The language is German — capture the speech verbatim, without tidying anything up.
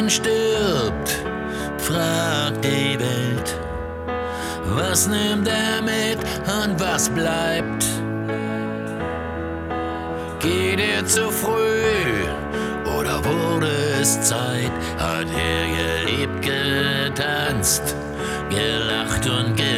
Mann stirbt, fragt die Welt, was nimmt er mit und was bleibt? Geht er zu früh oder wurde es Zeit? Hat er gelebt, getanzt, gelacht und gelebt?